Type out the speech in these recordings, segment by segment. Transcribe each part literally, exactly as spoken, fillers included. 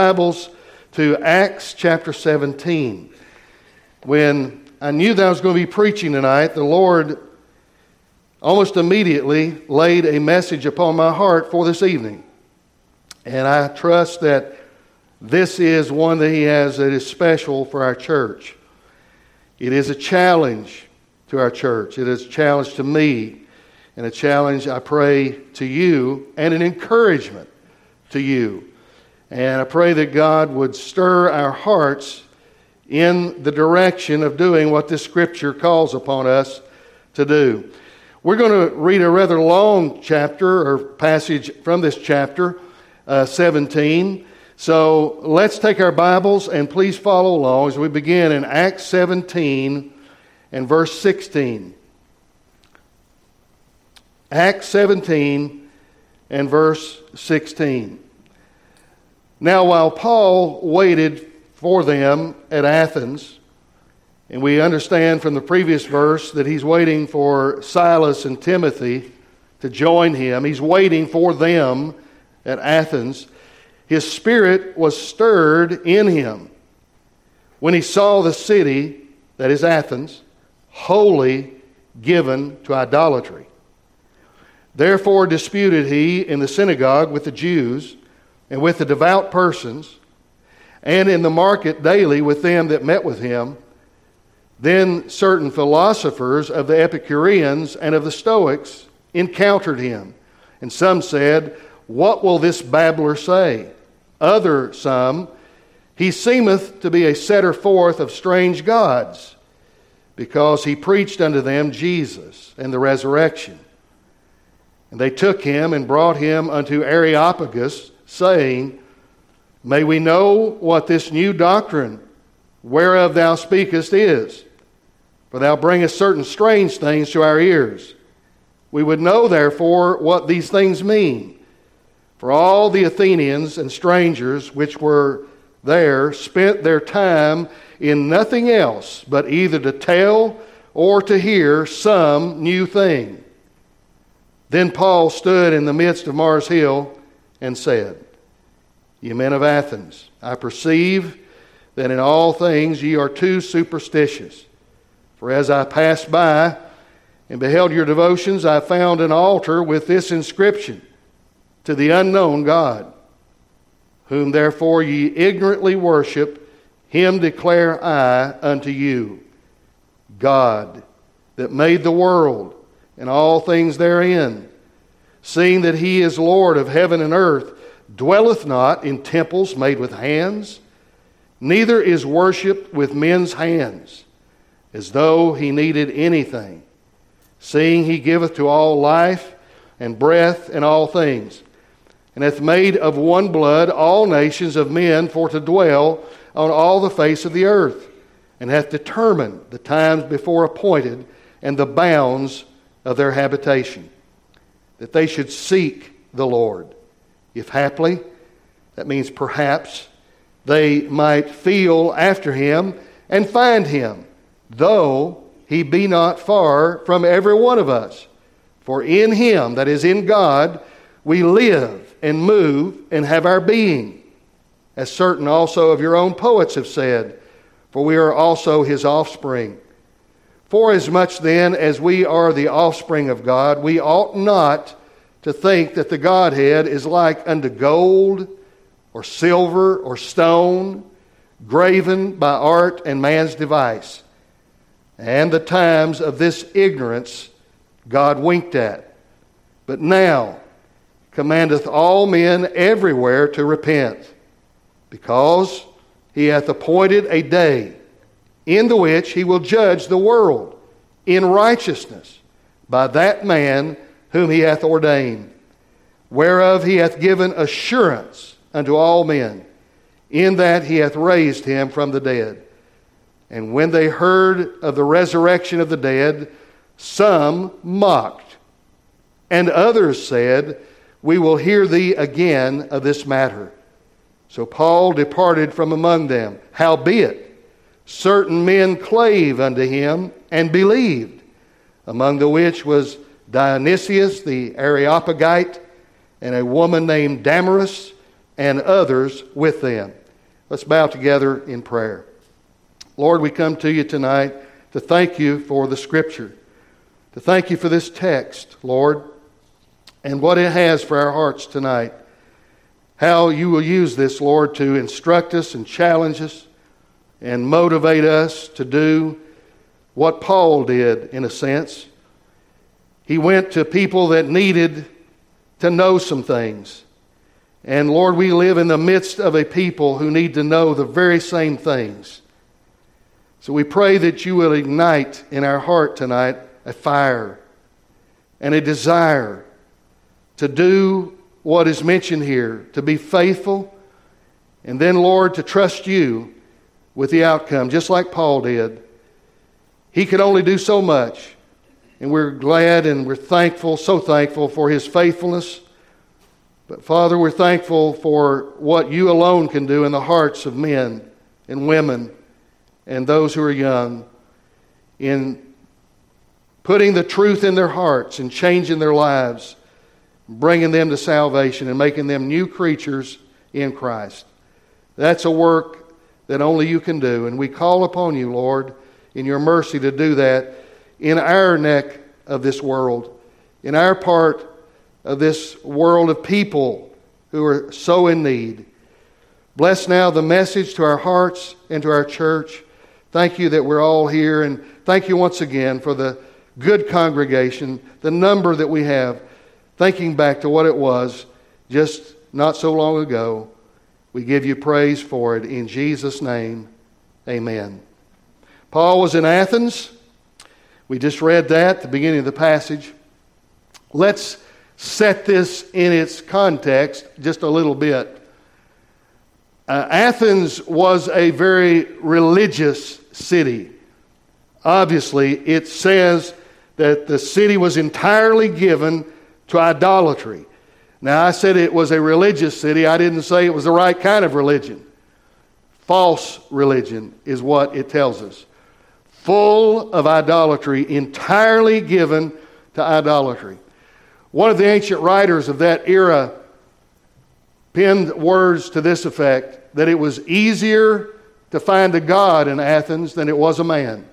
Bibles to Acts chapter seventeen. When I knew that I was going to be preaching tonight, the Lord almost immediately laid a message upon my heart for this evening. And I trust that this is one that He has that is special for our church. It is a challenge to our church. It is a challenge to me, and a challenge, I pray, to you, and an encouragement to you. And I pray that God would stir our hearts in the direction of doing what this Scripture calls upon us to do. We're going to read a rather long chapter or passage from this chapter, uh, seventeen. So let's take our Bibles and please follow along as we begin in Acts seventeen and verse sixteen. Acts seventeen and verse sixteen. Now, while Paul waited for them at Athens, and we understand from the previous verse that he's waiting for Silas and Timothy to join him. He's waiting for them at Athens. His spirit was stirred in him when he saw the city, that is Athens, wholly given to idolatry. Therefore disputed he in the synagogue with the Jews and with the devout persons, and in the market daily with them that met with him. Then certain philosophers of the Epicureans and of the Stoics encountered him. And some said, "What will this babbler say?" Other some, "He seemeth to be a setter forth of strange gods, because he preached unto them Jesus and the resurrection." And they took him and brought him unto Areopagus, saying, "May we know what this new doctrine whereof thou speakest is? For thou bringest certain strange things to our ears. We would know therefore what these things mean. For all the Athenians and strangers which were there spent their time in nothing else but either to tell or to hear some new thing." Then Paul stood in the midst of Mars Hill and said, "Ye men of Athens, I perceive that in all things ye are too superstitious. For as I passed by and beheld your devotions, I found an altar with this inscription, To the unknown God. Whom therefore ye ignorantly worship, him declare I unto you. God, that made the world and all things therein, seeing that he is Lord of heaven and earth, dwelleth not in temples made with hands, neither is worshipped with men's hands, as though he needed anything, seeing he giveth to all life and breath and all things, and hath made of one blood all nations of men for to dwell on all the face of the earth, and hath determined the times before appointed and the bounds of their habitation, that they should seek the Lord, if haply," that means perhaps, "they might feel after him and find him, though he be not far from every one of us. For in him," that is in God, "we live and move and have our being. As certain also of your own poets have said, for we are also his offspring. Forasmuch then as we are the offspring of God, we ought not to think that the Godhead is like unto gold or silver or stone, graven by art and man's device. And the times of this ignorance God winked at. But now commandeth all men everywhere to repent, because he hath appointed a day in the which he will judge the world in righteousness by that man whom he hath ordained, whereof he hath given assurance unto all men, in that he hath raised him from the dead. And when they heard of the resurrection of the dead, some mocked, and others said, We will hear thee again of this matter. So Paul departed from among them. Howbeit, certain men clave unto him and believed, among the which was Dionysius the Areopagite, and a woman named Damaris, and others with them. Let's bow together in prayer. Lord, we come to you tonight to thank you for the Scripture, to thank you for this text, Lord, and what it has for our hearts tonight. How you will use this, Lord, to instruct us and challenge us and motivate us to do what Paul did, in a sense. He went to people that needed to know some things. And Lord, we live in the midst of a people who need to know the very same things. So we pray that you will ignite in our heart tonight a fire and a desire to do what is mentioned here, to be faithful, and then, Lord, to trust you with the outcome, just like Paul did. He could only do so much, and we're glad and we're thankful, so thankful for his faithfulness. But Father, we're thankful for what you alone can do in the hearts of men and women and those who are young, in putting the truth in their hearts and changing their lives, bringing them to salvation and making them new creatures in Christ. That's a work that only you can do. And we call upon you, Lord, in your mercy to do that in our neck of this world, in our part of this world of people who are so in need. Bless now the message to our hearts and to our church. Thank you that we're all here, and thank you once again for the good congregation, the number that we have. Thinking back to what it was just not so long ago, we give you praise for it. In Jesus' name, amen. Paul was in Athens. We just read that at the beginning of the passage. Let's set this in its context just a little bit. Uh, Athens was a very religious city. Obviously, it says that the city was entirely given to idolatry. Now, I said it was a religious city. I didn't say it was the right kind of religion. False religion is what it tells us. Full of idolatry, entirely given to idolatry. One of the ancient writers of that era penned words to this effect, that it was easier to find a god in Athens than it was a man.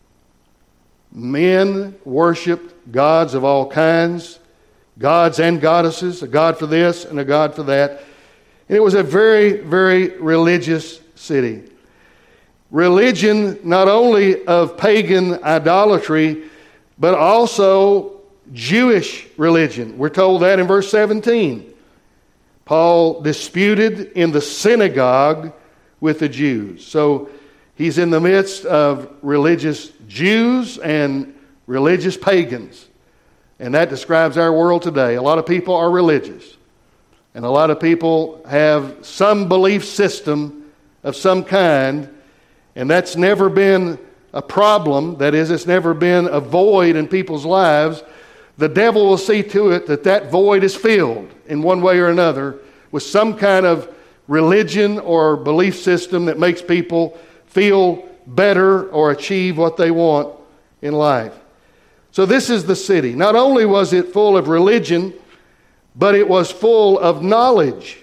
Men worshipped gods of all kinds, gods and goddesses, a god for this and a god for that. And it was a very, very religious city. Religion not only of pagan idolatry, but also Jewish religion. We're told that in verse seventeen. Paul disputed in the synagogue with the Jews. So he's in the midst of religious Jews and religious pagans. And that describes our world today. A lot of people are religious. And a lot of people have some belief system of some kind. And that's never been a problem. That is, it's never been a void in people's lives. The devil will see to it that that void is filled in one way or another with some kind of religion or belief system that makes people feel better or achieve what they want in life. So this is the city. Not only was it full of religion, but it was full of knowledge.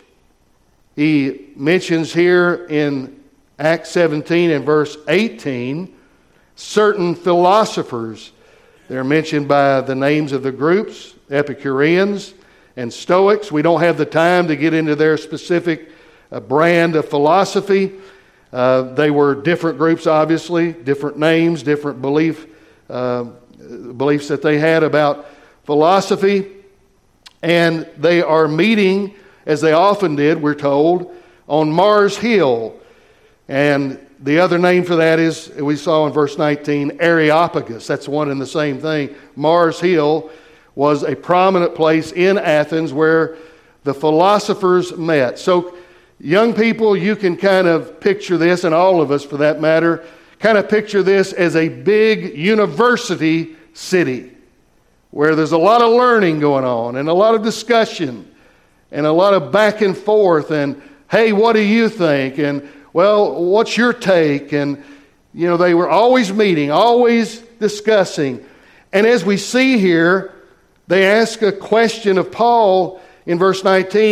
He mentions here in Acts seventeen and verse eighteen, certain philosophers. They're mentioned by the names of the groups, Epicureans and Stoics. We don't have the time to get into their specific uh, brand of philosophy. Uh, they were different groups, obviously, different names, different belief uh, beliefs that they had about philosophy. And they are meeting, as they often did, we're told, on Mars Hill. And the other name for that is, we saw in verse nineteen, Areopagus. That's one and the same thing. Mars Hill was a prominent place in Athens where the philosophers met. So, young people, you can kind of picture this, and all of us for that matter, kind of picture this as a big university city where there's a lot of learning going on and a lot of discussion and a lot of back and forth and, hey, what do you think? And, well, what's your take? And, you know, they were always meeting, always discussing. And as we see here, they ask a question of Paul in verse nineteen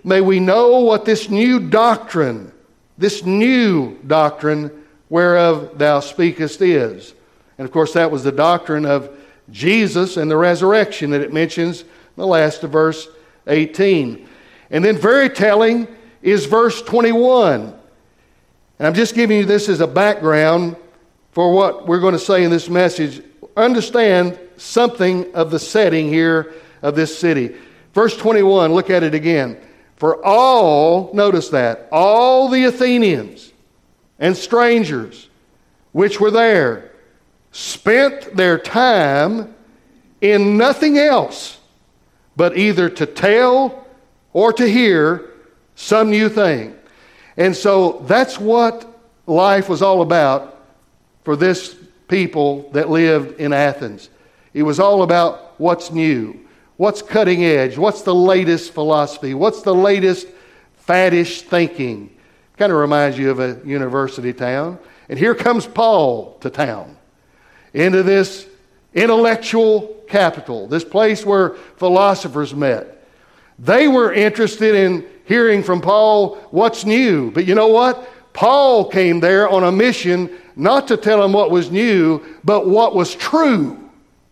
may we know what this new doctrine, this new doctrine whereof thou speakest is. And of course that was the doctrine of Jesus and the resurrection that it mentions in the last of verse eighteen. And then very telling is verse twenty-one. And I'm just giving you this as a background for what we're going to say in this message. Understand something of the setting here of this city. Verse twenty-one, look at it again. For all, notice that, all the Athenians and strangers which were there spent their time in nothing else but either to tell or to hear some new thing. And so that's what life was all about for this people that lived in Athens. It was all about what's new, what's cutting edge, what's the latest philosophy, what's the latest faddish thinking. Kind of reminds you of a university town. And here comes Paul to town, into this intellectual capital, this place where philosophers met. They were interested in hearing from Paul what's new. But you know what? Paul came there on a mission not to tell them what was new, but what was true.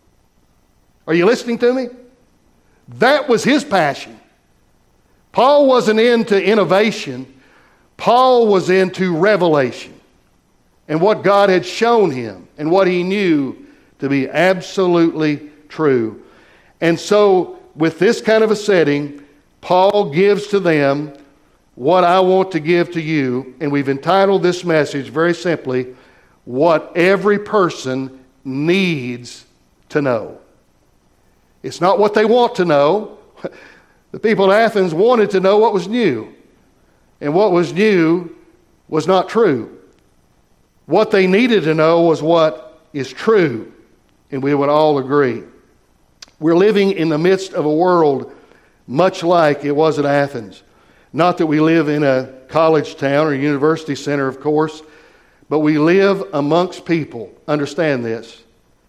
Are you listening to me? That was his passion. Paul wasn't into innovation. Paul was into revelation and what God had shown him and what he knew to be absolutely true. And so with this kind of a setting, Paul gives to them what I want to give to you. And we've entitled this message very simply, What Every Person Needs to Know. It's not what they want to know. The people in Athens wanted to know what was new. And what was new was not true. What they needed to know was what is true. And we would all agree. We're living in the midst of a world much like it was at Athens. Not that we live in a college town or university center, of course, but we live amongst people, understand this,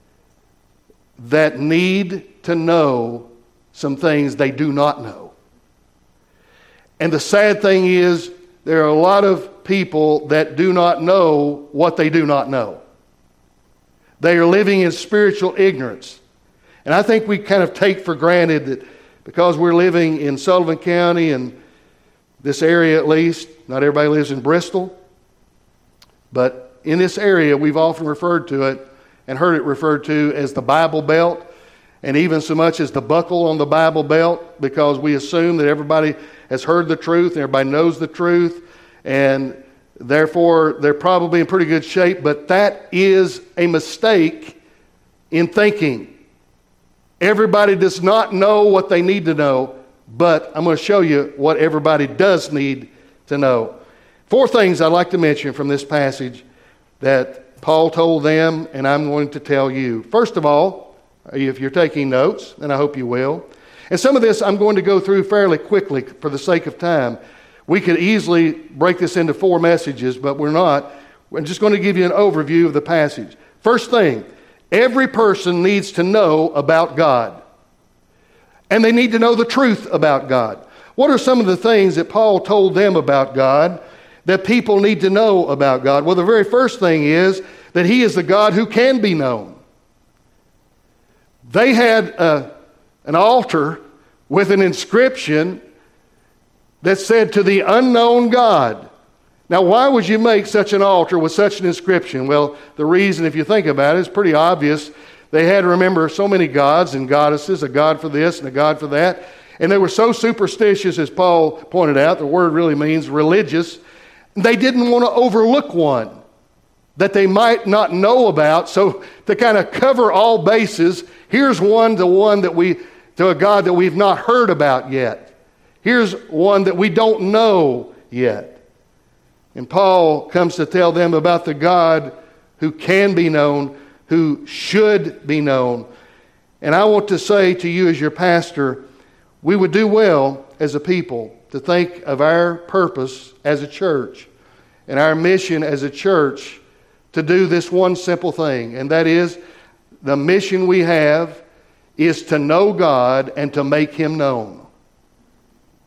that need to know some things they do not know. And the sad thing is, there are a lot of people that do not know what they do not know. They are living in spiritual ignorance. And I think we kind of take for granted that because we're living in Sullivan County and this area at least, not everybody lives in Bristol, but in this area we've often referred to it and heard it referred to as the Bible Belt, and even so much as the buckle on the Bible Belt, because we assume that everybody has heard the truth and everybody knows the truth, and therefore they're probably in pretty good shape. But that is a mistake in thinking. Everybody does not know what they need to know, but I'm going to show you what everybody does need to know. Four things I'd like to mention from this passage that Paul told them, and I'm going to tell you. First of all, if you're taking notes, and I hope you will, and some of this I'm going to go through fairly quickly for the sake of time. We could easily break this into four messages, but we're not. We're just going to give you an overview of the passage. First thing, every person needs to know about God. And they need to know the truth about God. What are some of the things that Paul told them about God that people need to know about God? Well, the very first thing is that He is the God who can be known. They had a, an altar with an inscription that said, "To the unknown God." Now, why would you make such an altar with such an inscription? Well, the reason, if you think about it, is pretty obvious. They had to remember so many gods and goddesses, a god for this and a god for that. And they were so superstitious, as Paul pointed out, the word really means religious. They didn't want to overlook one that they might not know about. So to kind of cover all bases, here's one to one that we, to a God that we've not heard about yet. Here's one that we don't know yet. And Paul comes to tell them about the God who can be known, who should be known. And I want to say to you as your pastor, we would do well as a people to think of our purpose as a church and our mission as a church to do this one simple thing. And that is, the mission we have is to know God and to make Him known.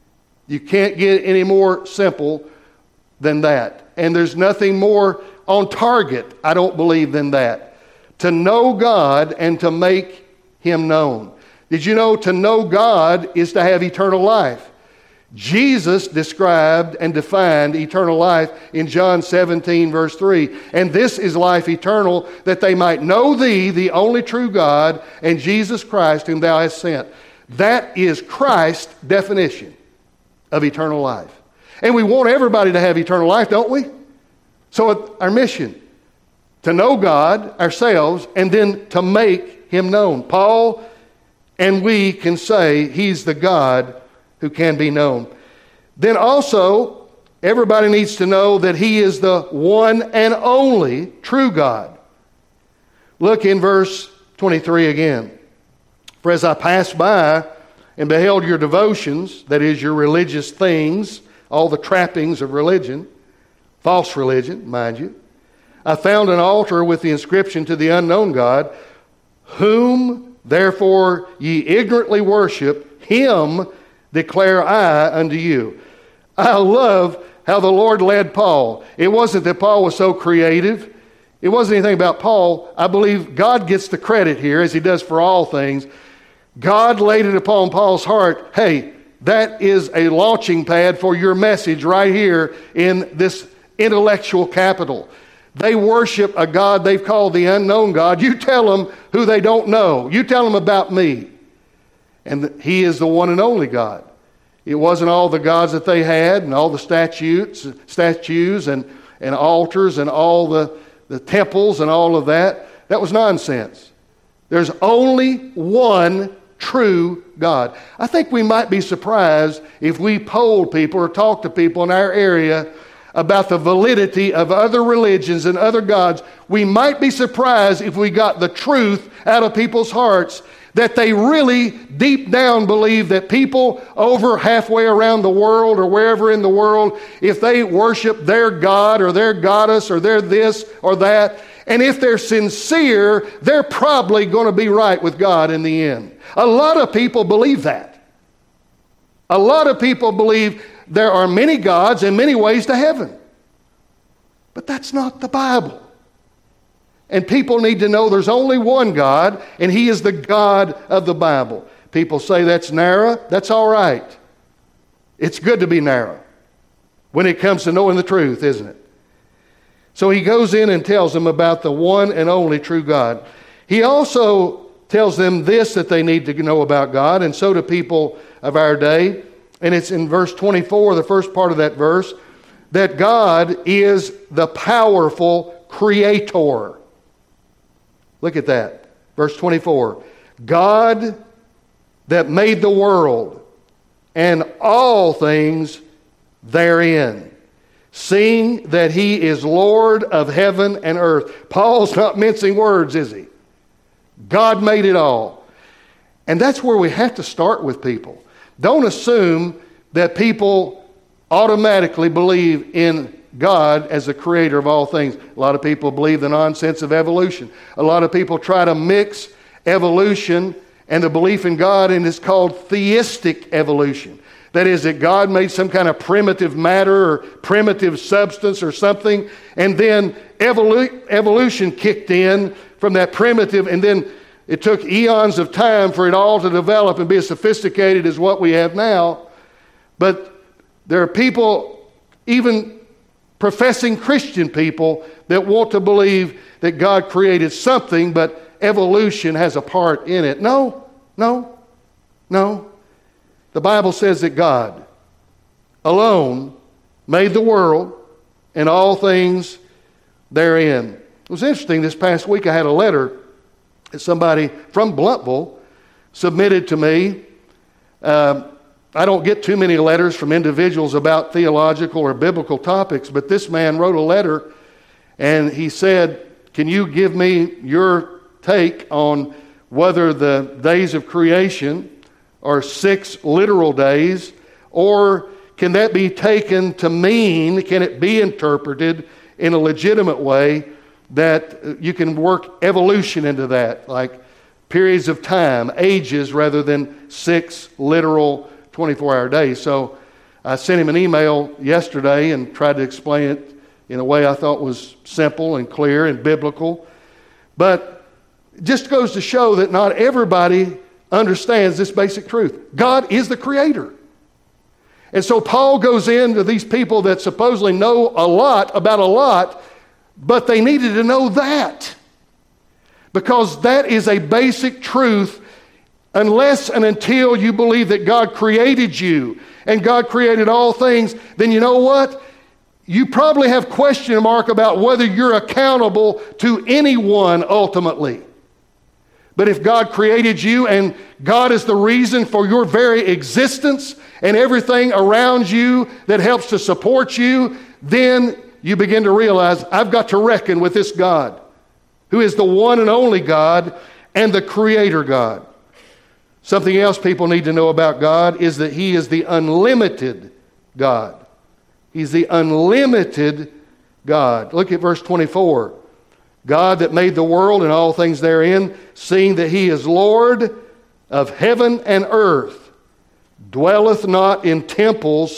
You can't get any more simple than that. And there's nothing more on target, I don't believe, than that. To know God and to make Him known. Did you know to know God is to have eternal life? Jesus described and defined eternal life in John seventeen, verse three. And this is life eternal, that they might know Thee, the only true God, and Jesus Christ, whom Thou hast sent. That is Christ's definition of eternal life. And we want everybody to have eternal life, don't we? So our mission, to know God ourselves, and then to make Him known. Paul and we can say He's the God who can be known. Then also, everybody needs to know that He is the one and only true God. Look in verse twenty-three again. For as I passed by and beheld your devotions, that is, your religious things, all the trappings of religion, false religion, mind you, I found an altar with the inscription to the unknown God, whom therefore ye ignorantly worship, Him declare I unto you. I love how the Lord led Paul. It wasn't that Paul was so creative. It wasn't anything about Paul. I believe God gets the credit here, as He does for all things. God laid it upon Paul's heart, hey, that is a launching pad for your message right here in this intellectual capital. They worship a God they've called the unknown God. You tell them who they don't know. You tell them about me. And He is the one and only God. It wasn't all the gods that they had and all the statues, statues and, and altars and all the, the temples and all of that. That was nonsense. There's only one true God. I think we might be surprised if we polled people or talked to people in our area about the validity of other religions and other gods. We might be surprised if we got the truth out of people's hearts, that they really deep down believe that people over halfway around the world or wherever in the world, if they worship their God or their goddess or their this or that, and if they're sincere, they're probably going to be right with God in the end. A lot of people believe that. A lot of people believe there are many gods and many ways to heaven. But that's not the Bible. And people need to know there's only one God, and He is the God of the Bible. People say that's narrow. That's all right. It's good to be narrow when it comes to knowing the truth, isn't it? So he goes in and tells them about the one and only true God. He also tells them this that they need to know about God, and so do people of our day. And it's in verse twenty-four, the first part of that verse, that God is the powerful creator. Look at that. Verse twenty-four. God that made the world and all things therein, seeing that He is Lord of heaven and earth. Paul's not mincing words, is he? God made it all. And that's where we have to start with people. Don't assume that people automatically believe in God as the creator of all things. A lot of people believe the nonsense of evolution. A lot of people try to mix evolution and the belief in God, and it's called theistic evolution. That is, that God made some kind of primitive matter or primitive substance or something, and then evolu- evolution kicked in from that primitive, and then it took eons of time for it all to develop and be as sophisticated as what we have now. But there are people, even professing Christian people, that want to believe that God created something, but evolution has a part in it. No, no, no. The Bible says that God alone made the world and all things therein. It was interesting, this past week I had a letter that somebody from Blountville submitted to me. Uh, I don't get too many letters from individuals about theological or biblical topics, but this man wrote a letter and he said, can you give me your take on whether the days of creation are six literal days, or can that be taken to mean, can it be interpreted in a legitimate way that you can work evolution into that, like periods of time, ages, rather than six literal twenty-four hour days. So I sent him an email yesterday and tried to explain it in a way I thought was simple and clear and biblical. But it just goes to show that not everybody understands this basic truth. God is the creator. And so Paul goes into these people that supposedly know a lot about a lot, but they needed to know that. Because that is a basic truth. Unless and until you believe that God created you and God created all things, then you know what? You probably have question mark about whether you're accountable to anyone ultimately. But if God created you and God is the reason for your very existence and everything around you that helps to support you, then you begin to realize, I've got to reckon with this God, who is the one and only God and the Creator God. Something else people need to know about God is that He is the unlimited God. He's the unlimited God. Look at verse twenty-four. God that made the world and all things therein, seeing that He is Lord of heaven and earth, dwelleth not in temples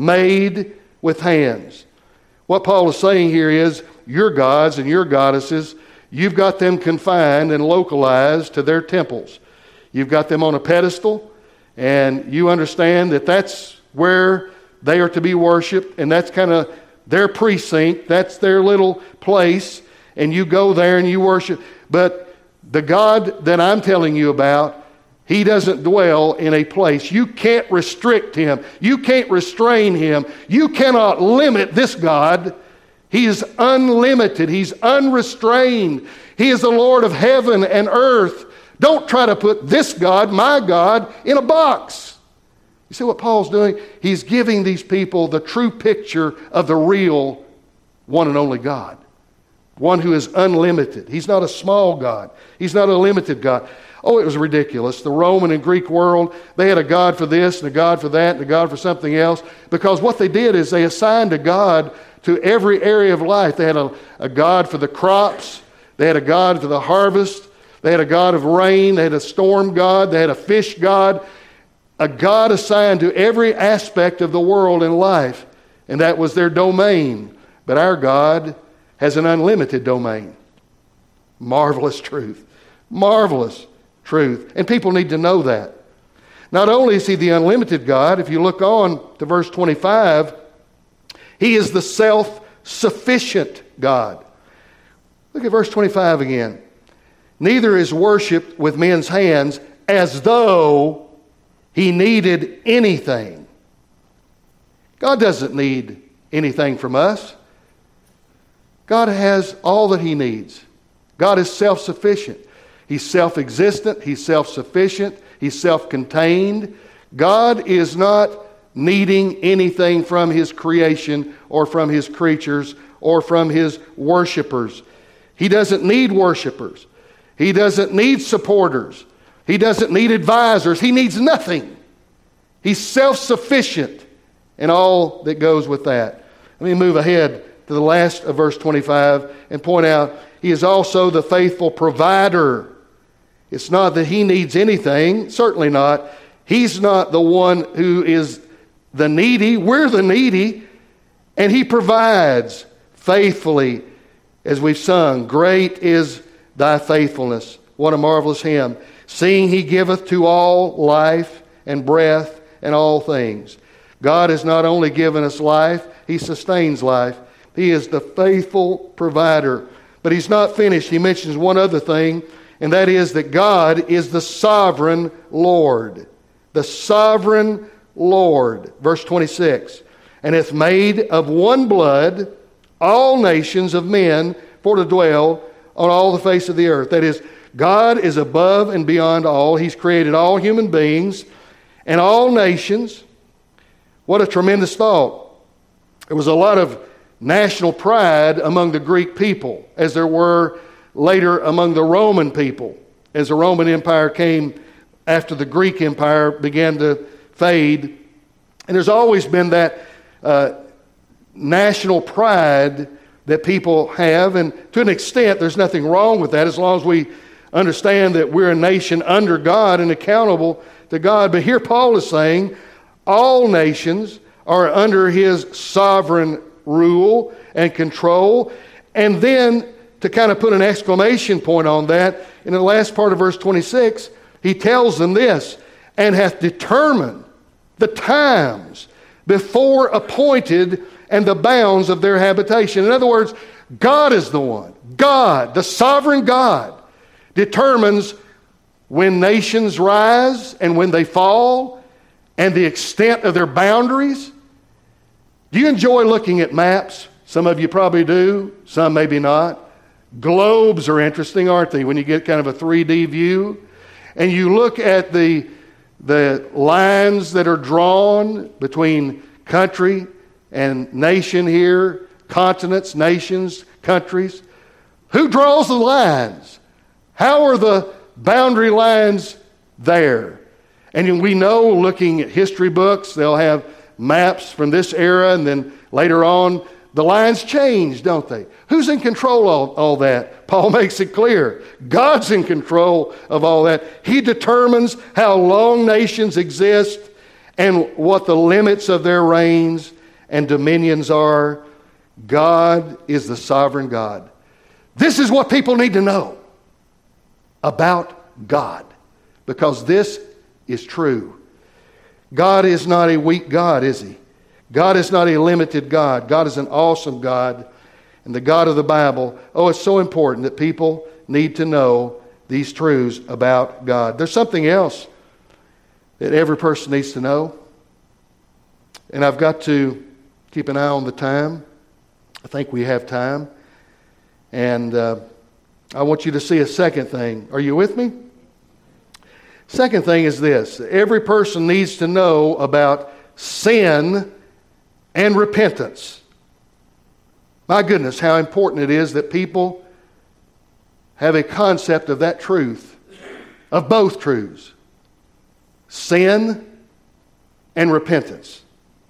made with hands. What Paul is saying here is, your gods and your goddesses, you've got them confined and localized to their temples. You've got them on a pedestal, and you understand that that's where they are to be worshiped, and that's kind of their precinct, that's their little place, and you go there and you worship. But the God that I'm telling you about, He doesn't dwell in a place. You can't restrict Him. You can't restrain Him. You cannot limit this God. He is unlimited. He's unrestrained. He is the Lord of heaven and earth. Don't try to put this God, my God, in a box. You see what Paul's doing? He's giving these people the true picture of the real one and only God. One who is unlimited. He's not a small God. He's not a limited God. Oh, it was ridiculous. The Roman and Greek world, they had a God for this and a God for that and a God for something else. Because what they did is they assigned a God to every area of life. They had a, a God for the crops. They had a God for the harvest. They had a God of rain. They had a storm God. They had a fish God. A God assigned to every aspect of the world and life. And that was their domain. But our God has an unlimited domain. Marvelous truth. Marvelous truth. And people need to know that. Not only is He the unlimited God, if you look on to verse twenty-five, He is the self-sufficient God. Look at verse twenty-five again. Neither is worship with men's hands as though He needed anything. God doesn't need anything from us. God has all that He needs. God is self-sufficient. He's self-existent. He's self-sufficient. He's self-contained. God is not needing anything from His creation or from His creatures or from His worshipers. He doesn't need worshipers. He doesn't need supporters. He doesn't need advisors. He needs nothing. He's self-sufficient in all that goes with that. Let me move ahead to the last of verse twenty-five and point out He is also the faithful provider. It's not that He needs anything. Certainly not. He's not the one who is the needy. We're the needy. And He provides faithfully, as we've sung, great is Thy faithfulness. What a marvelous hymn. Seeing He giveth to all life and breath and all things. God has not only given us life, He sustains life. He is the faithful provider. But He's not finished. He mentions one other thing, and that is that God is the sovereign Lord. The sovereign Lord. Verse twenty-six. And hath made of one blood all nations of men for to dwell on all the face of the earth. That is, God is above and beyond all. He's created all human beings and all nations. What a tremendous thought. There was a lot of national pride among the Greek people, as there were later among the Roman people. As the Roman Empire came after the Greek Empire began to fade. And there's always been that uh, national pride that people have. And to an extent, there's nothing wrong with that as long as we understand that we're a nation under God and accountable to God. But here Paul is saying all nations are under His sovereign rule and control. And then, to kind of put an exclamation point on that, in the last part of verse twenty-six, He tells them this, and hath determined the times before appointed and the bounds of their habitation. In other words, God is the one. God, the sovereign God, determines when nations rise and when they fall and the extent of their boundaries. Do you enjoy looking at maps? Some of you probably do, some maybe not. Globes are interesting, aren't they, when you get kind of a three D view? And you look at the, the lines that are drawn between country and nation here, continents, nations, countries. Who draws the lines? How are the boundary lines there? And we know, looking at history books, they'll have maps from this era, and then later on, the lines change, don't they? Who's in control of all that? Paul makes it clear. God's in control of all that. He determines how long nations exist and what the limits of their reigns and dominions are. God is the sovereign God. This is what people need to know about God, because this is true. God is not a weak God, is He? God is not a limited God. God is an awesome God, and the God of the Bible. Oh, it's so important that people need to know these truths about God. There's something else that every person needs to know, and I've got to keep an eye on the time. I think we have time, and uh, I want you to see a second thing. Are you with me? Second thing is this. Every person needs to know about sin and repentance. My goodness, how important it is that people have a concept of that truth, of both truths. Sin and repentance.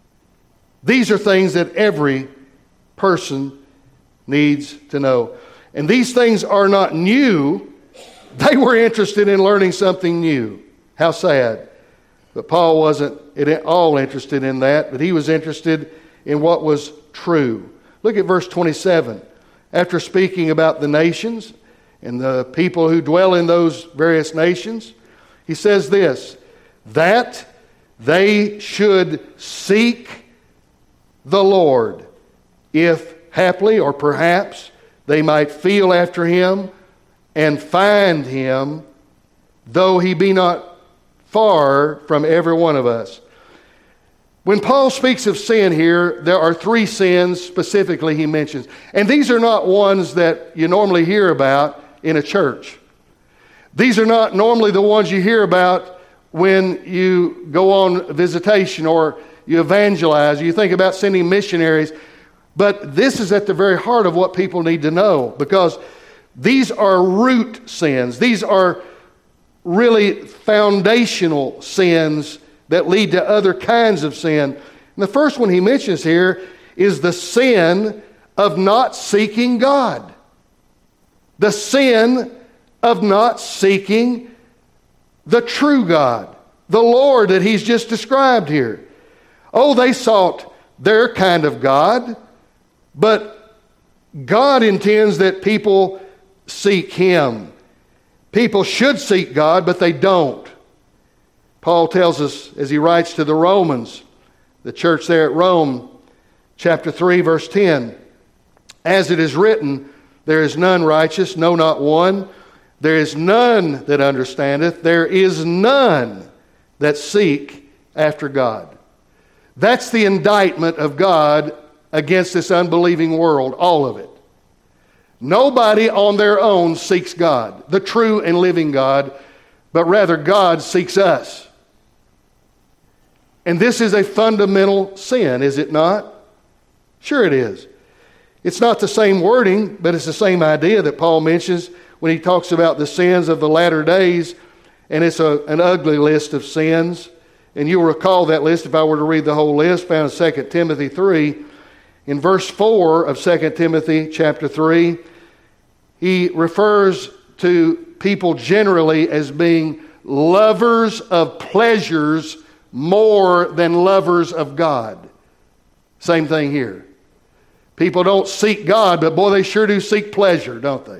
These are things that every person needs to know. And these things are not new. They were interested in learning something new. How sad. But Paul wasn't at all interested in that, but he was interested in what was true. Look at verse twenty-seven. After speaking about the nations and the people who dwell in those various nations, he says this, that they should seek the Lord, if haply or perhaps they might feel after Him and find Him, though He be not far from every one of us. When Paul speaks of sin here, there are three sins specifically he mentions. And these are not ones that you normally hear about in a church. These are not normally the ones you hear about when you go on visitation or you evangelize, you think about sending missionaries. But this is at the very heart of what people need to know, because these are root sins. These are really foundational sins that lead to other kinds of sin. And the first one he mentions here is the sin of not seeking God. The sin of not seeking the true God, the Lord that he's just described here. Oh, they sought their kind of God, but God intends that people seek Him. People should seek God, but they don't. Paul tells us as he writes to the Romans, the church there at Rome, chapter three, verse ten, as it is written, there is none righteous, no, not one. There is none that understandeth. There is none that seek after God. That's the indictment of God against this unbelieving world, all of it. Nobody on their own seeks God, the true and living God, but rather God seeks us. And this is a fundamental sin, is it not? Sure it is. It's not the same wording, but it's the same idea that Paul mentions when he talks about the sins of the latter days, and it's a, an ugly list of sins. And you'll recall that list if I were to read the whole list, found in Second Timothy three. In verse four of Second Timothy chapter three, he refers to people generally as being lovers of pleasures more than lovers of God. Same thing here. People don't seek God, but boy, they sure do seek pleasure, don't they?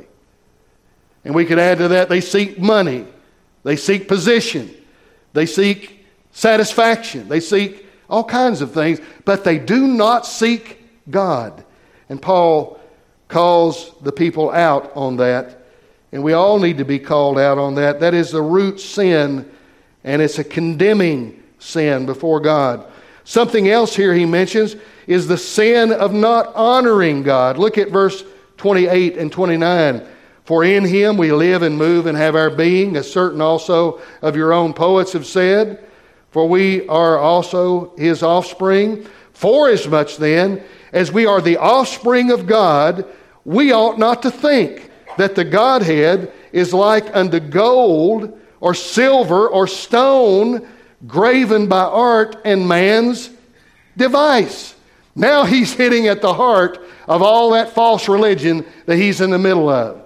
And we could add to that, they seek money. They seek position. They seek satisfaction. They seek all kinds of things, but they do not seek God. And Paul calls the people out on that, and we all need to be called out on that. That is the root sin, and it's a condemning sin before God. Something else here he mentions is the sin of not honoring God. Look at verse twenty-eight and twenty-nine. For in him we live and move and have our being, as certain also of your own poets have said. For we are also his offspring. Forasmuch then as we are the offspring of God, we ought not to think that the Godhead is like unto gold or silver or stone graven by art and man's device. Now he's hitting at the heart of all that false religion that he's in the middle of.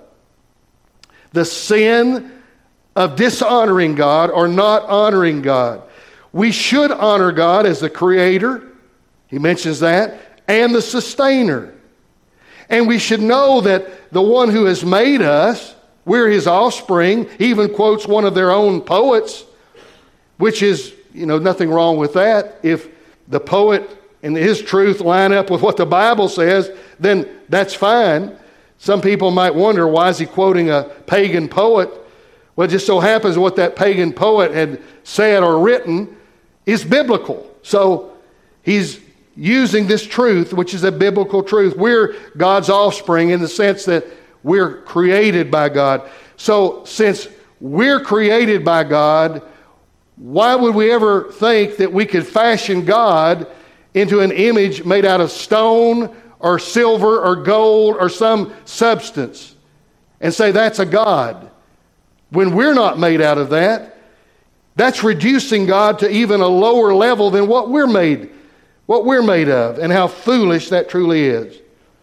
The sin of dishonoring God or not honoring God. We should honor God as the creator, he mentions that, and the sustainer. And we should know that the one who has made us, we're his offspring. He even quotes one of their own poets, which is, you know, nothing wrong with that. If the poet and his truth line up with what the Bible says, then that's fine. Some people might wonder, why is he quoting a pagan poet? Well, it just so happens what that pagan poet had said or written is biblical. So he's using this truth, which is a biblical truth. We're God's offspring in the sense that we're created by God. So since we're created by God, why would we ever think that we could fashion God into an image made out of stone or silver or gold or some substance and say that's a God? When we're not made out of that, that's reducing God to even a lower level than what we're made, what we're made of, and how foolish that truly is.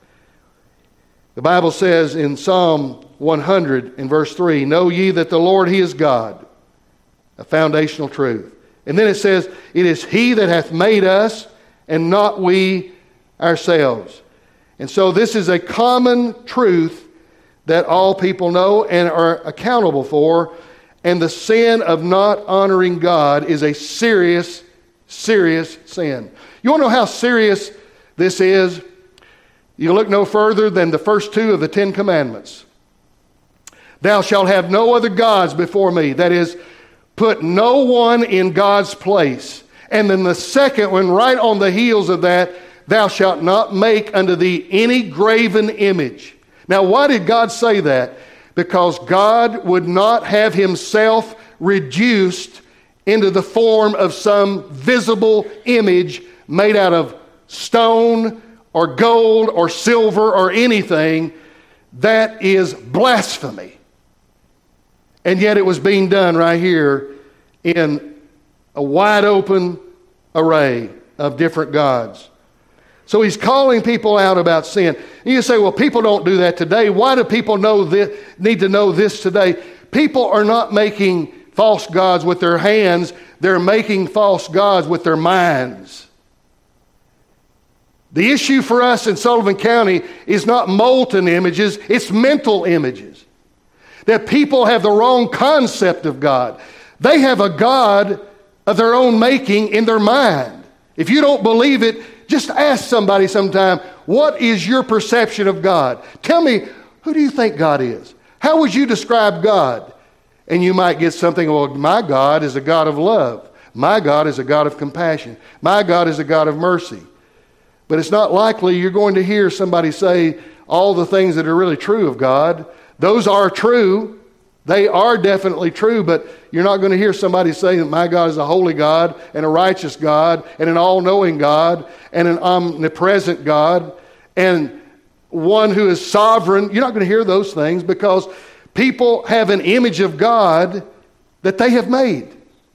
The Bible says in Psalm one hundred in verse three, know ye that the Lord, he is God. A foundational truth. And then it says, it is he that hath made us and not we ourselves. And so this is a common truth that all people know and are accountable for. And the sin of not honoring God is a serious, serious sin. You want to know how serious this is? You look no further than the first two of the Ten Commandments. Thou shalt have no other gods before me. That is, put no one in God's place. And then the second one, right on the heels of that, thou shalt not make unto thee any graven image. Now, why did God say that? Because God would not have himself reduced into the form of some visible image made out of stone or gold or silver or anything. That is blasphemy. And yet it was being done right here in a wide open array of different gods. So he's calling people out about sin. And you say, well, people don't do that today. Why do people know this, need to know this today? People are not making false gods with their hands. They're making false gods with their minds. The issue for us in Sullivan County is not molten images, it's mental images. That people have the wrong concept of God. They have a God of their own making in their mind. If you don't believe it, just ask somebody sometime, what is your perception of God? Tell me, who do you think God is? How would you describe God? And you might get something, well, my God is a God of love. My God is a God of compassion. My God is a God of mercy. But it's not likely you're going to hear somebody say all the things that are really true of God. Those are true. They are definitely true, but you're not going to hear somebody say that my God is a holy God and a righteous God and an all-knowing God and an omnipresent God and one who is sovereign. You're not going to hear those things because people have an image of God that they have made.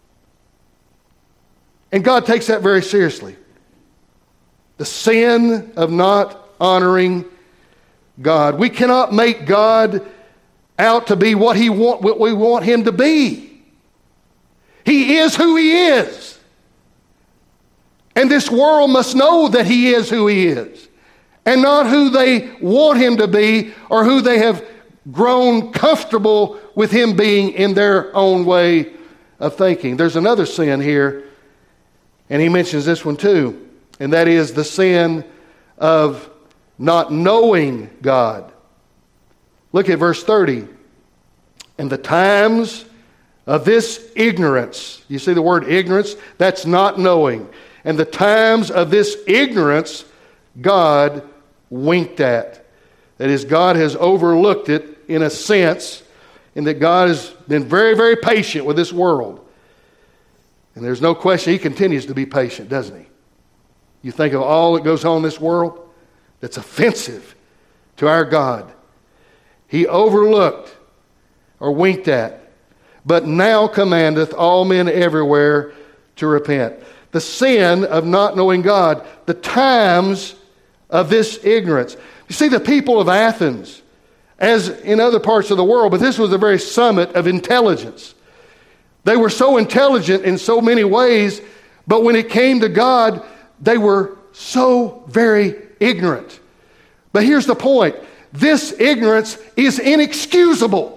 And God takes that very seriously. The sin of not honoring God. We cannot make God out to be what he want, what we want him to be. He is who he is. And this world must know that he is who he is, and not who they want him to be or who they have grown comfortable with him being in their own way of thinking. There's another sin here, and he mentions this one too, and that is the sin of not knowing God. Look at verse thirty. And the times of this ignorance, you see the word ignorance? That's not knowing. And the times of this ignorance, God winked at. That is, God has overlooked it in a sense, in that God has been very, very patient with this world. And there's no question he continues to be patient, doesn't he? You think of all that goes on in this world that's offensive to our God. He overlooked or winked at, but now commandeth all men everywhere to repent. The sin of not knowing God, the times of this ignorance. You see, the people of Athens, as in other parts of the world, but this was the very summit of intelligence. They were so intelligent in so many ways, but when it came to God, they were so very ignorant. But here's the point. This ignorance is inexcusable.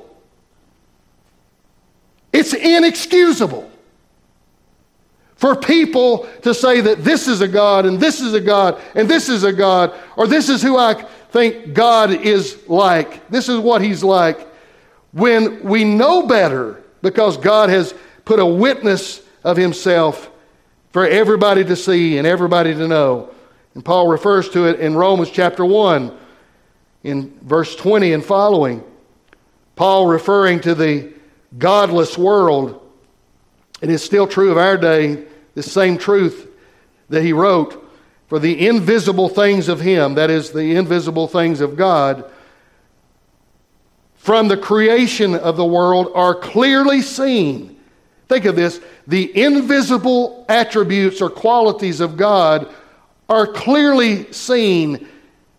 It's inexcusable for people to say that this is a God and this is a God and this is a God, or this is who I think God is like. This is what he's like, when we know better, because God has put a witness of himself for everybody to see and everybody to know. And Paul refers to it in Romans chapter one, in verse twenty and following. Paul referring to the godless world. It is still true of our day, the same truth that he wrote. For the invisible things of him, that is, the invisible things of God, from the creation of the world are clearly seen. Think of this. The invisible attributes or qualities of God are clearly seen.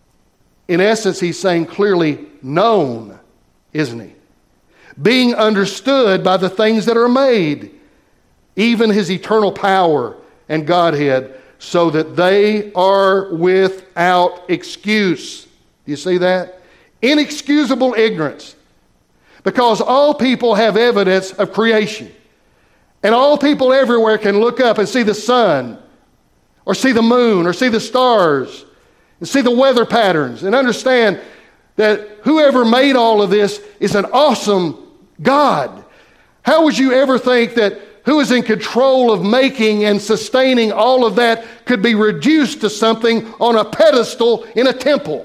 In essence, he's saying clearly known, isn't he? Being understood by the things that are made, even his eternal power and Godhead, so that they are without excuse. Do you see that? Inexcusable ignorance. Because all people have evidence of creation. And all people everywhere can look up and see the sun, or see the moon, or see the stars, and see the weather patterns, and understand that whoever made all of this is an awesome God. How would you ever think that who is in control of making and sustaining all of that could be reduced to something on a pedestal in a temple?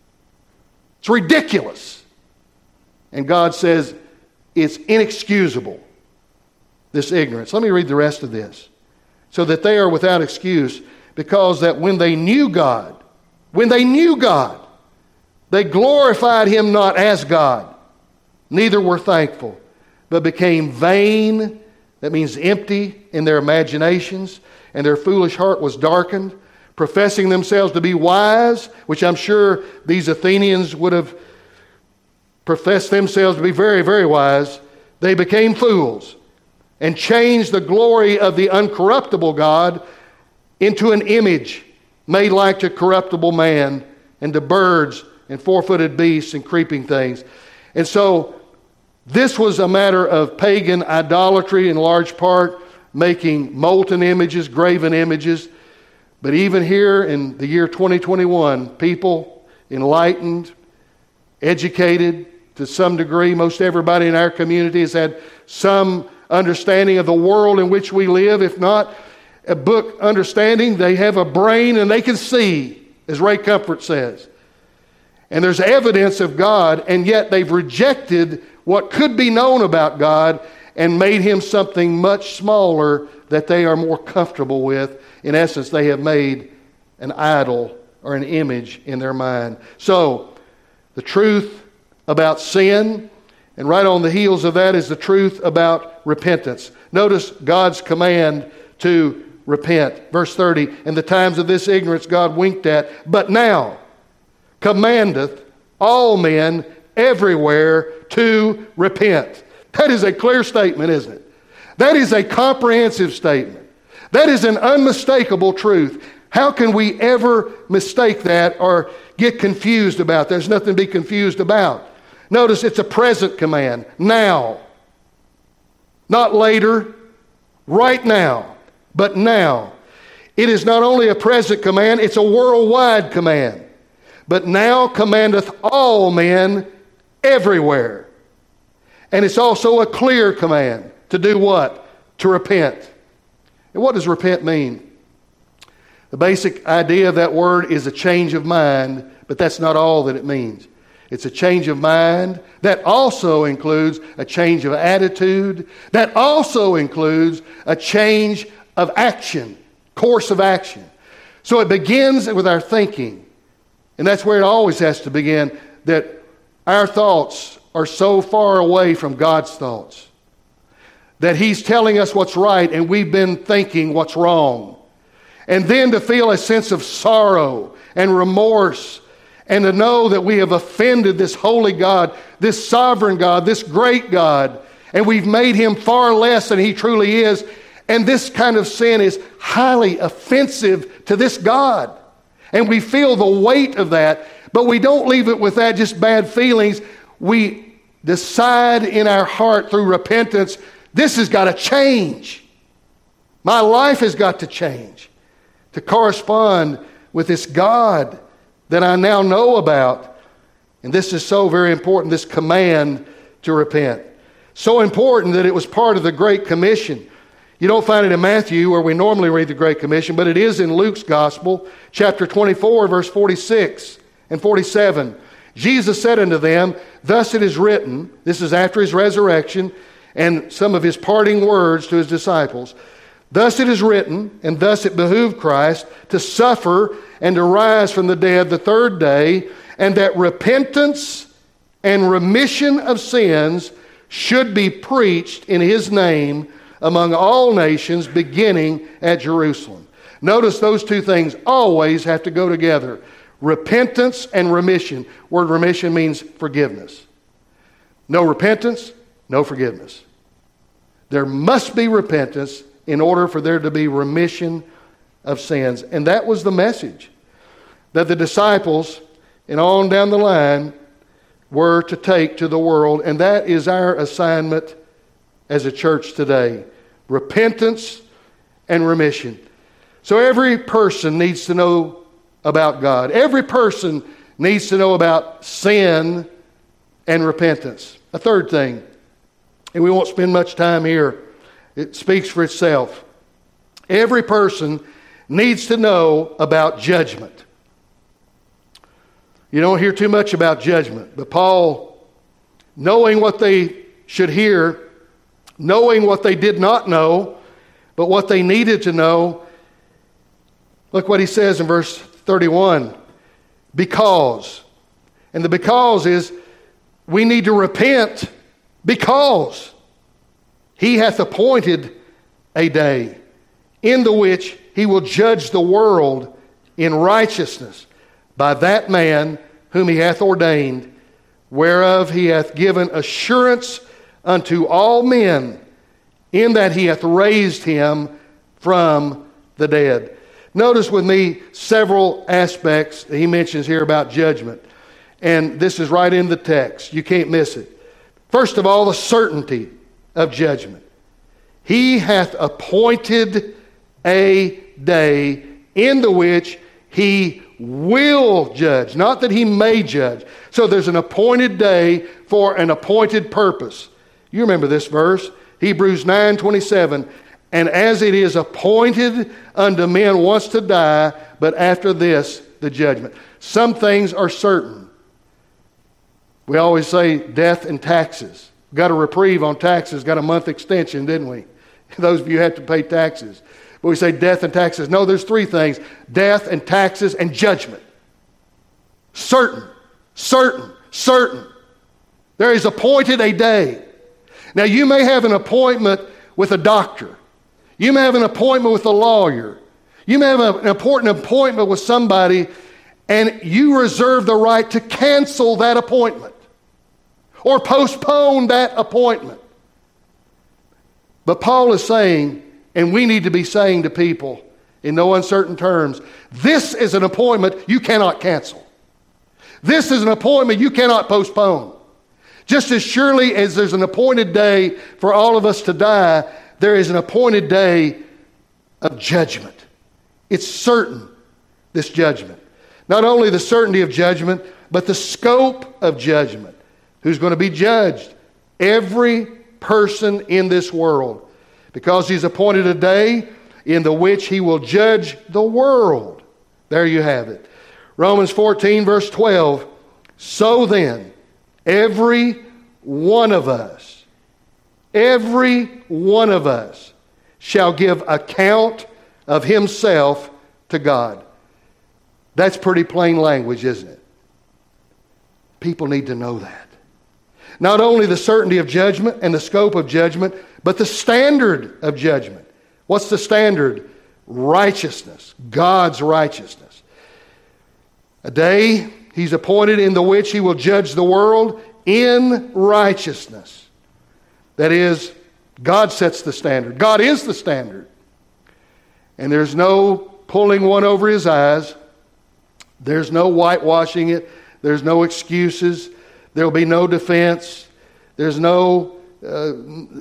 It's ridiculous. And God says it's inexcusable, this ignorance. Let me read the rest of this. So that they are without excuse, because that when they knew God, when they knew God, they glorified him not as God, neither were thankful, but became vain, that means empty, in their imaginations, and their foolish heart was darkened, professing themselves to be wise, which I'm sure these Athenians would have professed themselves to be very, very wise. They became fools and changed the glory of the uncorruptible God into an image made like to corruptible man and to birds and four-footed beasts and creeping things. And so this was a matter of pagan idolatry in large part, making molten images, graven images. But even here in the year twenty twenty-one, people enlightened, educated to some degree, most everybody in our community has had some understanding of the world in which we live. If not a book understanding, they have a brain and they can see, as Ray Comfort says. And there's evidence of God, and yet they've rejected what could be known about God and made him something much smaller that they are more comfortable with. In essence, they have made an idol or an image in their mind. So, the truth about sin, and right on the heels of that is the truth about repentance. Notice God's command to repent. Verse thirty, "In the times of this ignorance God winked at, but now commandeth all men everywhere to repent." That is a clear statement, isn't it? That is a comprehensive statement. That is an unmistakable truth. How can we ever mistake that or get confused about? There's nothing to be confused about. Notice it's a present command. Now. Not later. Right now. But now. It is not only a present command, it's a worldwide command. But now commandeth all men everywhere. And it's also a clear command. To do what? To repent. And what does repent mean? The basic idea of that word is a change of mind, but that's not all that it means. It's a change of mind. That also includes a change of attitude. That also includes a change of action, course of action. So it begins with our thinking. And that's where it always has to begin, that our thoughts are so far away from God's thoughts that He's telling us what's right and we've been thinking what's wrong. And then to feel a sense of sorrow and remorse and to know that we have offended this holy God, this sovereign God, this great God, and we've made Him far less than He truly is. And this kind of sin is highly offensive to this God. And we feel the weight of that, but we don't leave it with that just bad feelings. We decide in our heart through repentance, this has got to change. My life has got to change to correspond with this God that I now know about. And this is so very important, this command to repent. So important that it was part of the Great Commission. You don't find it in Matthew where we normally read the Great Commission, but it is in Luke's Gospel, chapter twenty-four, verse forty-six and forty-seven. Jesus said unto them, thus it is written, this is after His resurrection, and some of His parting words to His disciples. Thus it is written, and thus it behooved Christ to suffer and to rise from the dead the third day, and that repentance and remission of sins should be preached in His name among all nations, beginning at Jerusalem. Notice those two things always have to go together. Repentance and remission. Word remission means forgiveness. No repentance, no forgiveness. There must be repentance in order for there to be remission of sins. And that was the message that the disciples, and on down the line, were to take to the world. And that is our assignment as a church today. Repentance and remission. So every person needs to know about God. Every person needs to know about sin and repentance. A third thing, and we won't spend much time here. It speaks for itself. Every person needs to know about judgment. You don't hear too much about judgment, but Paul, knowing what they should hear, knowing what they did not know, but what they needed to know, look what he says in verse thirty-one. Because. And the because is we need to repent because He hath appointed a day in the which He will judge the world in righteousness by that man whom He hath ordained, whereof He hath given assurance unto all men, in that He hath raised Him from the dead. Notice with me several aspects that he mentions here about judgment. And this is right in the text. You can't miss it. First of all, the certainty of judgment. He hath appointed a day in the which He will judge. Not that He may judge. So there's an appointed day for an appointed purpose. You remember this verse, Hebrews nine twenty-seven. And as it is appointed unto men once to die, but after this, the judgment. Some things are certain. We always say death and taxes. Got a reprieve on taxes, got a month extension, didn't we? Those of you who have to pay taxes. But we say death and taxes. No, there's three things. Death and taxes and judgment. Certain, certain, certain. There is appointed a day. Now you may have an appointment with a doctor. You may have an appointment with a lawyer. You may have an important appointment with somebody, and you reserve the right to cancel that appointment or postpone that appointment. But Paul is saying And we need to be saying to people, in no uncertain terms, this is an appointment you cannot cancel. This is an appointment you cannot postpone. Just as surely as there's an appointed day for all of us to die, there is an appointed day of judgment. It's certain, this judgment. Not only the certainty of judgment, but the scope of judgment. Who's going to be judged? Every person in this world. Because He's appointed a day in the which He will judge the world. There you have it. Romans fourteen verse twelve. So then, every one of us, every one of us shall give account of himself to God. That's pretty plain language, isn't it? People need to know that. Not only the certainty of judgment and the scope of judgment, but the standard of judgment. What's the standard? Righteousness. God's righteousness. A day He's appointed in the which He will judge the world in righteousness. That is, God sets the standard. God is the standard. And there's no pulling one over His eyes. There's no whitewashing it. There's no excuses. There'll be no defense. There's no uh,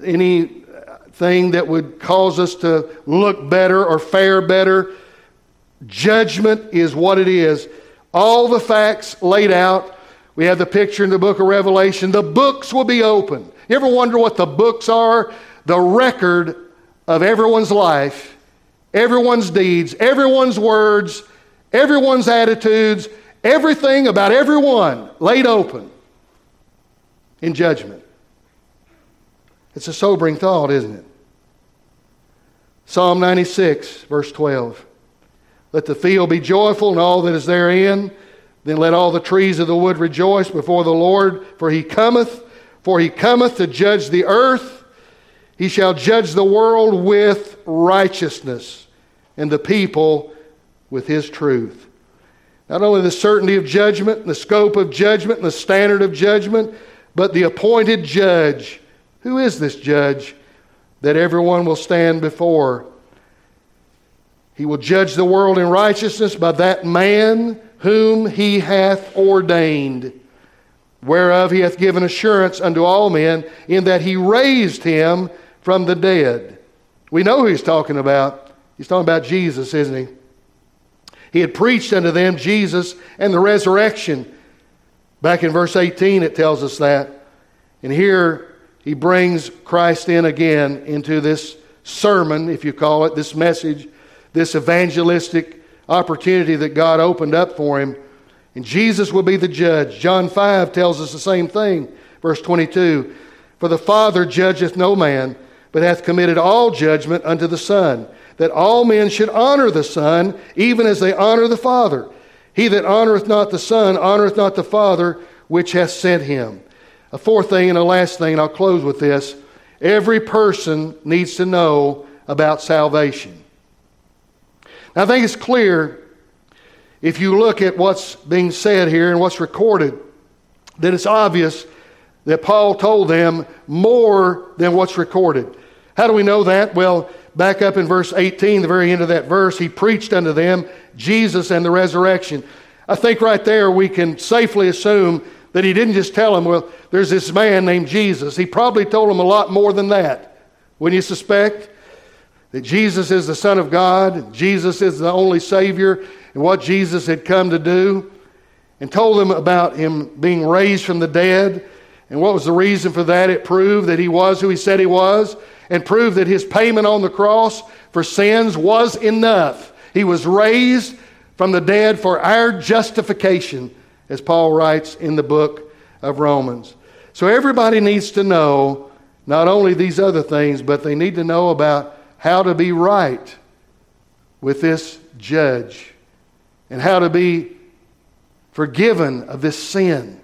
anything that would cause us to look better or fare better. Judgment is what it is. All the facts laid out. We have the picture in the book of Revelation. The books will be opened. You ever wonder what the books are? The record of everyone's life, everyone's deeds, everyone's words, everyone's attitudes, everything about everyone laid open in judgment. It's a sobering thought, isn't it? Psalm ninety-six, verse twelve. Let the field be joyful and all that is therein. Then let all the trees of the wood rejoice before the Lord, for He cometh, for He cometh to judge the earth. He shall judge the world with righteousness, and the people with His truth. Not only the certainty of judgment, and the scope of judgment, and the standard of judgment, but the appointed judge. Who is this judge that everyone will stand before? He will judge the world in righteousness by that man whom He hath ordained, whereof He hath given assurance unto all men, in that He raised Him from the dead. We know who He's talking about. He's talking about Jesus, isn't He? He had preached unto them Jesus and the resurrection. Back in verse eighteen it tells us that. And here He brings Christ in again into this sermon, if you call it, this message, this evangelistic opportunity that God opened up for Him. And Jesus will be the judge. John five tells us the same thing. Verse twenty-two, for the Father judgeth no man, but hath committed all judgment unto the Son, that all men should honor the Son, even as they honor the Father. He that honoreth not the Son honoreth not the Father which hath sent Him. A fourth thing and a last thing, and I'll close with this. Every person needs to know about salvation. Now, I think it's clear, if you look at what's being said here and what's recorded, that it's obvious that Paul told them more than what's recorded. How do we know that? Well, back up in verse eighteen, the very end of that verse, he preached unto them Jesus and the resurrection. I think right there we can safely assume that he didn't just tell them, well, there's this man named Jesus. He probably told them a lot more than that. Wouldn't you suspect? That Jesus is the Son of God, Jesus is the only Savior, and what Jesus had come to do, and told them about Him being raised from the dead. And what was the reason for that? It proved that He was who He said He was, and proved that His payment on the cross for sins was enough. He was raised from the dead for our justification, as Paul writes in the book of Romans. So everybody needs to know not only these other things, but they need to know about how to be right with this judge, and how to be forgiven of this sin,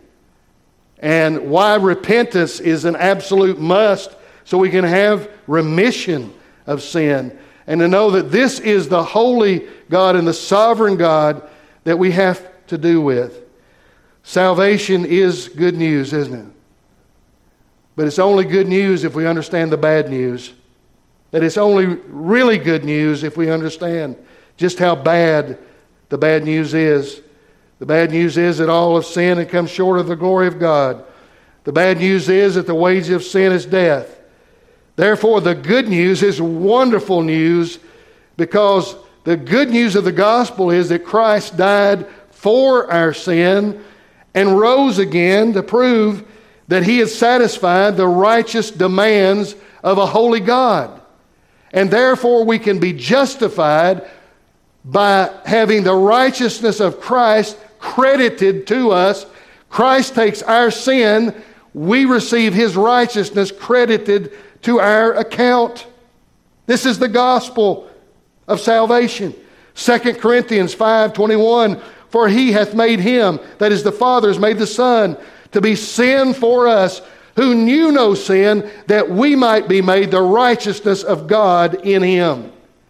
and why repentance is an absolute must so we can have remission of sin, and to know that this is the holy God and the sovereign God that we have to do with. Salvation is good news, isn't it? But it's only good news if we understand the bad news. that it's only really good news if we understand just how bad the bad news is. The bad news is that all have sinned and come short of the glory of God. The bad news is that the wages of sin is death. Therefore, the good news is wonderful news, because the good news of the gospel is that Christ died for our sin and rose again to prove that He has satisfied the righteous demands of a holy God. And therefore we can be justified by having the righteousness of Christ credited to us. Christ takes our sin, we receive His righteousness credited to our account. This is the gospel of salvation. Second Corinthians five twenty-one, for He hath made Him, that is the Father has made the Son, to be sin for us, who knew no sin, that we might be made the righteousness of God in Him.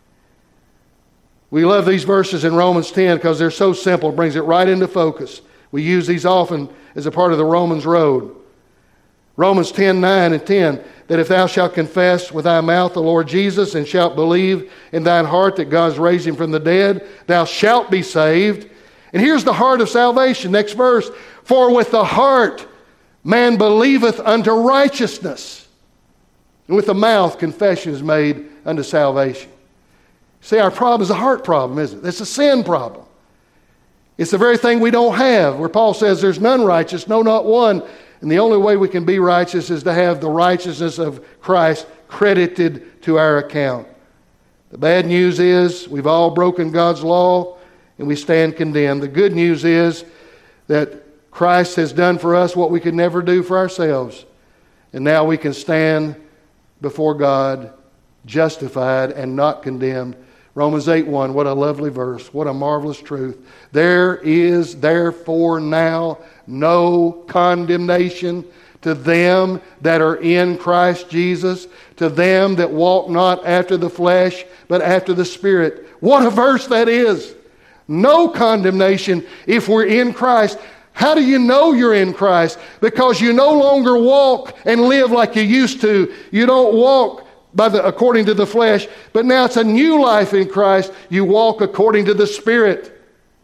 We love these verses in Romans ten because they're so simple. It brings it right into focus. We use these often as a part of the Romans road. Romans ten nine and ten, that if thou shalt confess with thy mouth the Lord Jesus, and shalt believe in thine heart that God has raised Him from the dead, thou shalt be saved. And here's the heart of salvation. Next verse. For with the heart man believeth unto righteousness, and with the mouth confession is made unto salvation. See, our problem is a heart problem, isn't it? It's a sin problem. It's the very thing we don't have, where Paul says there's none righteous, no, not one. And the only way we can be righteous is to have the righteousness of Christ credited to our account. The bad news is we've all broken God's law and we stand condemned. The good news is that Christ has done for us what we could never do for ourselves. And now we can stand before God justified and not condemned. Romans eight one, what a lovely verse. What a marvelous truth. There is therefore now no condemnation to them that are in Christ Jesus, to them that walk not after the flesh, but after the Spirit. What a verse that is. No condemnation if we're in Christ. How do you know you're in Christ? Because you no longer walk and live like you used to. You don't walk by the, according to the flesh, but now it's a new life in Christ. You walk according to the Spirit.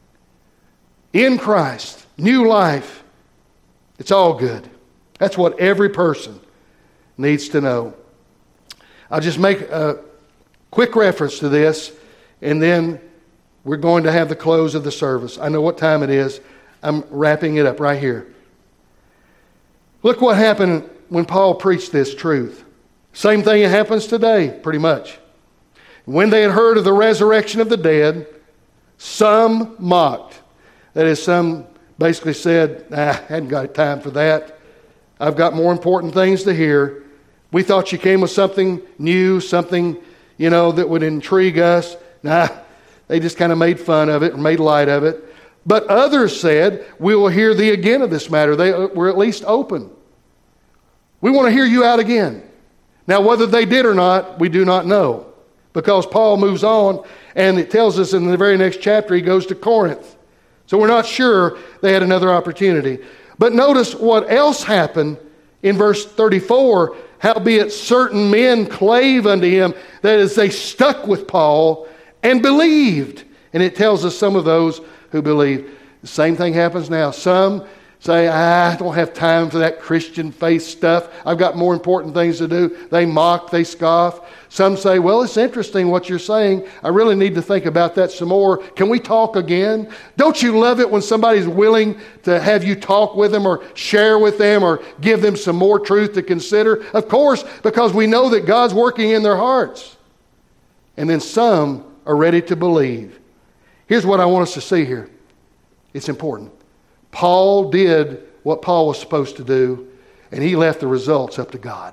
In Christ, new life. It's all good. That's what every person needs to know. I'll just make a quick reference to this, and then we're going to have the close of the service. I know what time it is. I'm wrapping it up right here. Look what happened when Paul preached this truth. Same thing that happens today, pretty much. When they had heard of the resurrection of the dead, some mocked. That is, some basically said, nah, I hadn't got time for that. I've got more important things to hear. We thought you came with something new, something, you know, that would intrigue us. Nah, they just kind of made fun of it or made light of it. But others said, we will hear thee again of this matter. They were at least open. We want to hear you out again. Now, whether they did or not, we do not know. Because Paul moves on, and it tells us in the very next chapter he goes to Corinth. So we're not sure they had another opportunity. But notice what else happened in verse thirty-four. Howbeit certain men clave unto him, that is, they stuck with Paul and believed. And it tells us some of those who believe. The same thing happens now. Some say, ah, I don't have time for that Christian faith stuff. I've got more important things to do. They mock, they scoff. Some say, well, it's interesting what you're saying. I really need to think about that some more. Can we talk again? Don't you love it when somebody's willing to have you talk with them or share with them or give them some more truth to consider? Of course, because we know that God's working in their hearts. And then some are ready to believe. Here's what I want us to see here. It's important. Paul did what Paul was supposed to do, and he left the results up to God.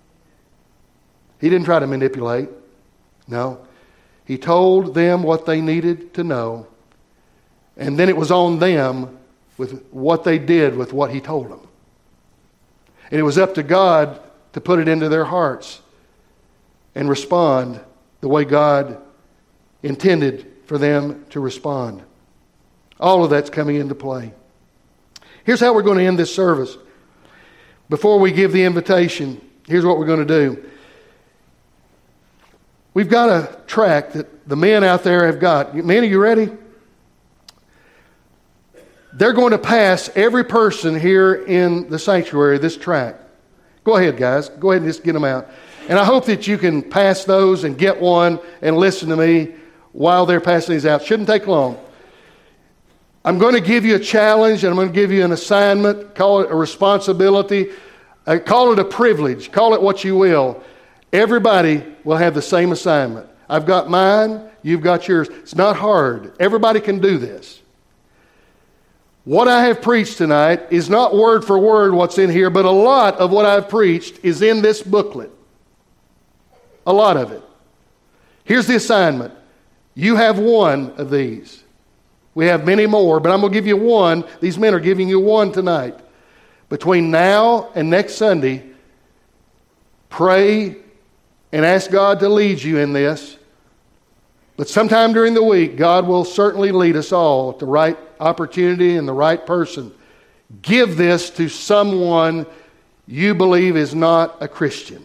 He didn't try to manipulate. No. He told them what they needed to know, and then it was on them with what they did with what he told them. And it was up to God to put it into their hearts and respond the way God intended for them to respond. All of that's coming into play. Here's how we're going to end this service. Before we give the invitation, here's what we're going to do. we've got a tract that the men out there have got. Men, are you ready? They're going to pass every person here in the sanctuary this tract. Go ahead, guys. Go ahead and just get them out. And I hope that you can pass those and get one and listen to me while they're passing these out. Shouldn't take long. I'm going to give you a challenge, and I'm going to give you an assignment. Call it a responsibility. Uh, call it a privilege. Call it what you will. Everybody will have the same assignment. I've got mine. You've got yours. It's not hard. Everybody can do this. What I have preached tonight is not word for word what's in here, but a lot of what I've preached is in this booklet. A lot of it. Here's the assignment. You have one of these. We have many more, but I'm going to give you one. These men are giving you one tonight. Between now and next Sunday, pray and ask God to lead you in this. But sometime during the week, God will certainly lead us all at the right opportunity and the right person. Give this to someone you believe is not a Christian.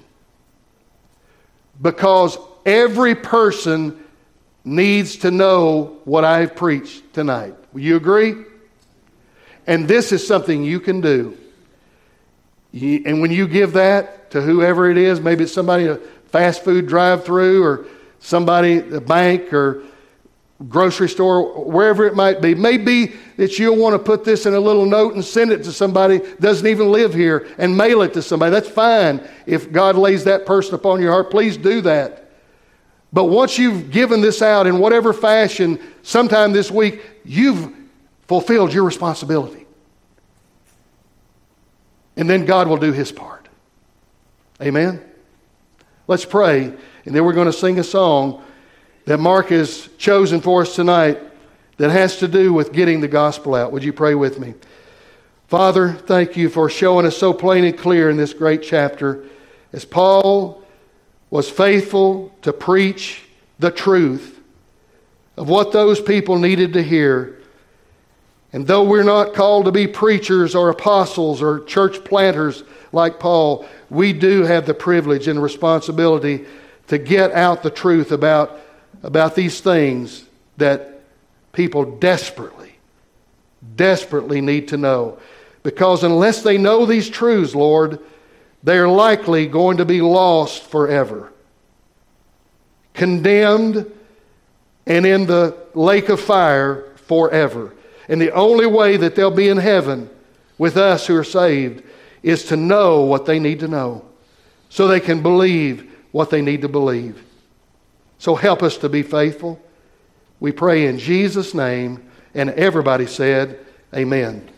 Because every person needs to know what I've preached tonight. Will you agree? And this is something you can do. And when you give that to whoever it is, maybe it's somebody at a fast food drive-through or somebody at a bank or grocery store, wherever it might be. Maybe that you'll want to put this in a little note and send it to somebody that doesn't even live here and mail it to somebody. That's fine. If God lays that person upon your heart, please do that. But once you've given this out in whatever fashion, sometime this week, you've fulfilled your responsibility. And then God will do His part. Amen? Let's pray, and then we're going to sing a song that Mark has chosen for us tonight that has to do with getting the gospel out. Would you pray with me? Father, thank you for showing us so plain and clear in this great chapter. As Paul was faithful to preach the truth of what those people needed to hear. And though we're not called to be preachers or apostles or church planters like Paul, we do have the privilege and responsibility to get out the truth about, about these things that people desperately, desperately need to know. Because unless they know these truths, Lord, they are likely going to be lost forever. Condemned and in the lake of fire forever. And the only way that they'll be in heaven with us who are saved is to know what they need to know. So they can believe what they need to believe. So help us to be faithful. We pray in Jesus' name. And everybody said, amen.